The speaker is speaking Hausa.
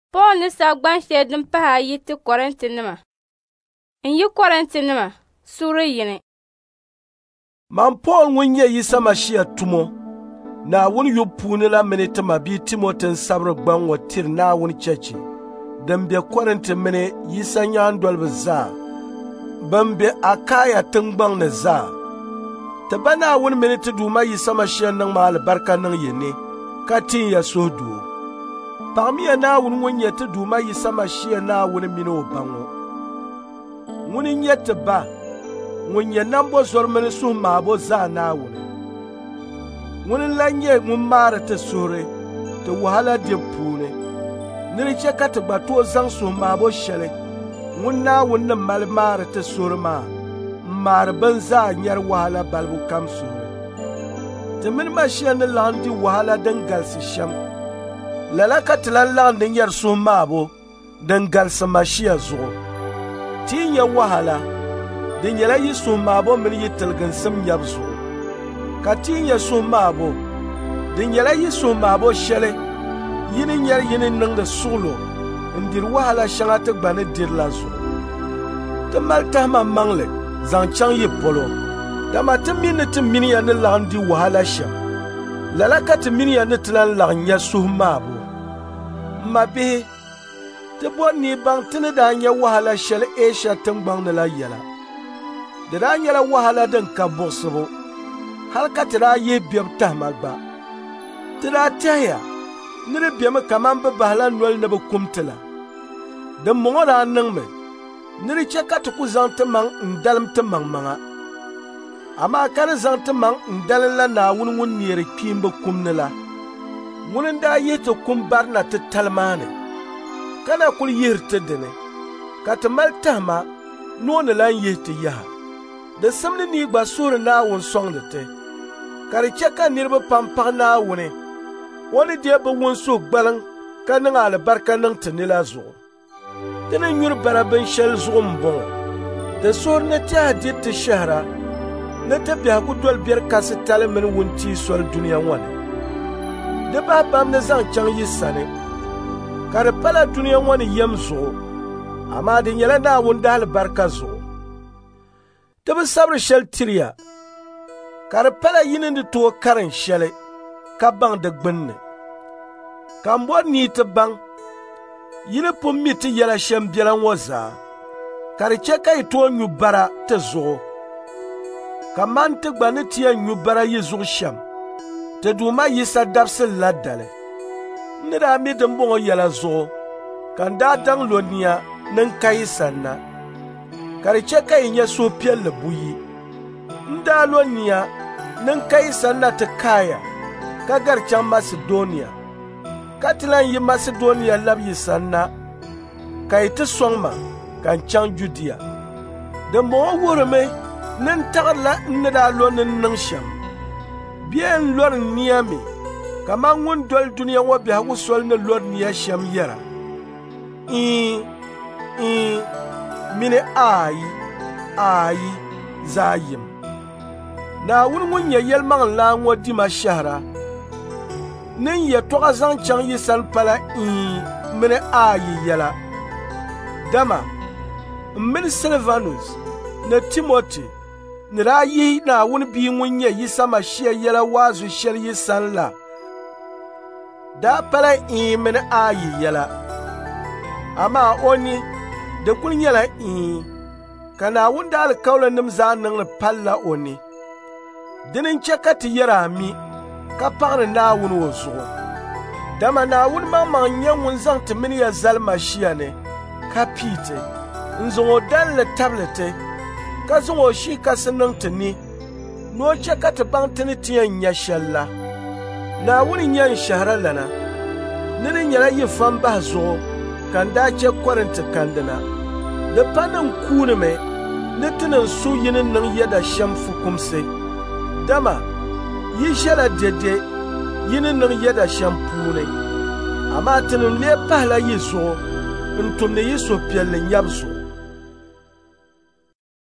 Paul ni sagban shɛli din pahi ayi ti Korintinima. N-yi Korintinima sura yini. Man Paul ŋun nyɛ Yisa Mashia tumo Naawuni yu puuni la mini ti ma bii Timoti n-sabiri gbaŋ ŋɔ tiri Naawuni chɛchi din be Korinti mini Yisa nyaandoliba zaa ban be Akaya tiŋgbaŋ ni zaa. Ti ba Naawuni mini ti Duuma Yisa Mashia niŋ ma alibarika niŋ yi ni ka tin ya suhudoo. Paɣamiya Naawuni ŋun nyɛ ti Duuma Yisa Mashia Naawuni mini o ba ŋɔ. Ŋuni nyɛ ti ba ŋun nyɛ nambo zɔri mini suhu maabo zaa Naawuni. Ŋuni la nyɛ ŋun maari ti suhuri ti wahala dibu puuni ni di chɛ ka ti gba tooi zaŋ suhu maabo shɛli ŋun Naawuni ni mali maari ti suhuri maa n-maari bin zaa nyɛri wahala balibu kam suhuri. Ti mini Mashia ni laɣim di wahala din galisi shɛm. Lala ka ti lan laɣim di nyɛri suhu maabo din galisi Mashia zuɣu. Ti nyɛ wahala di nyɛla yi suhu maabo mini yi tiliginsim nyɛbu zuɣu. Ka ti nyɛ suhu maabo di nyɛla yi suhu maabo shɛli yi ni nyɛri yi ni niŋdi suɣulo n-diri wahala shɛŋa ti gba ni diri la zuɣu. Ti mali tahima maŋli zaŋ chaŋ yi polo dama ti mini ti miniya ni laɣim di wahala shɛm. Lala ka ti miniya ni ti lan laɣim nyɛ suhu maabo. Ma bihi ti bo nii baŋ ti ni daa nyɛ wahala shɛli Asia tiŋgbaŋ ni la yɛla. Di daa nyɛla wahala din ka buɣisibu hali ka ti daa yihi biɛbu tahima gba. Ti daa tɛhiya ni di bemi kaman bɛ bahila noli ni bɛ kum ti la. Di mɔŋɔ daa niŋmi ni di chɛ ka ti ku zaŋ ti maŋ n-dalim ti maŋmaŋa. Amaa ka ni zaŋ ti maŋ n-dalim la Naawuni ŋun neeri kpiimba kum ni la. Ŋuni n-daa yihi ti kum barina ti tali maa ni ka na kuli yihiri ti dini ka ti mali tahima ni o ni lan yihi ti yaha. Di simdi nii gba suhuri Naawuni sɔŋdi ti ka di chɛ ka niriba pam paɣi Naawuni o ni deei bɛ wunsuhu gbaliŋ ka niŋ alibarika niŋ ti nila zuɣu. Ti ni nyuri bala binshɛli zuɣu m-bɔŋɔ. Ti suhuri ni tɛha diri ti shɛhira ni ti biɛhigu doli biɛri kasi tali mini wuntia soli duniya ŋɔ ni. Di bahi bam ni zaŋ chaŋ yi sani ka di pala duniya ŋɔ ni yɛm zuɣu amaa di nyɛla Naawuni di alibarika zuɣu. Ti bi sabiri shɛli tiriya ka di pala yi ni tooi karin shɛli ka baŋ di gbinni. Ka m bɔri nii ti baŋ yi ni pun mi ti yɛla shɛm biɛla ŋɔ zaa ka di chɛ ka yi tooi nyu bara ti zuɣu. Ka man ti gba ni ti yɛn nyu bara yi zuɣu shɛm ti Duuma Yisa dabisili la dali. Ni daa mi din bɔŋɔ yɛla zuɣu ka n daa daŋ lo niya ni n ka yi sanna ka di chɛ ka yi nyɛ suhupiɛlli buyi. N daa lo niya ni n ka yi sanna ti Kaaya ka gari chaŋ Masidoniya ka ti lan yi Masidoniya labi yi sanna ka yi ti sɔŋ ma ka n chaŋ Judiya. Din bɔŋɔ wuhirimi ni n taɣirila n ni daa lo ni n niŋ shɛm. Biɛhi n lɔri niya mi kaman ŋun doli duniya ŋɔ biɛhigu soli ni lɔri niya shɛm yɛra. Mini aayi zaa yim. Naawuni ŋun nyɛ yɛlimaŋlaa ŋɔ dima shɛhira ni n yɛ tɔɣa zaŋ chaŋ yi sani pala mini aayi yɛla. Dama m mini Silvanus ni Timoti ni daa yihi Naawuni bii ŋun nyɛ Yisa Mashia yɛla waazu shɛli yi sani la daa pala mini aayi yɛla. Amaa o ni di kuli nyɛla ka Naawuni da alikawulinim zaa niŋni palila o ni. Dini n chɛ ka ti yɛri ami ka paɣiri Naawuni o zuɣu. Dama Naawuni maŋmaŋ nyɛ ŋun zaŋ ti mini ya zali Mashia ni ka pii ti n zaŋ o dalili tabili ti ka zaŋ o shihi kasi niŋ ti ni ni o chɛ ka ti baŋ ti ni ti yɛn nya shɛli la. Naawuni nyɛ n shɛhira lana ni di nyɛla yi fam bahi zuɣu ka n daa chɛ Korinti kandi na. Di pa ni n kuunimi ni ti ni n su yi ni niŋ yɛda shɛm fukumsi. Dama yi ʒɛla dɛdɛ yi ni niŋ yɛda shɛm puuni amaa ti ni lee pahila yi zuɣu n tumdi yi suhupiɛlli nyɛbu zuɣu.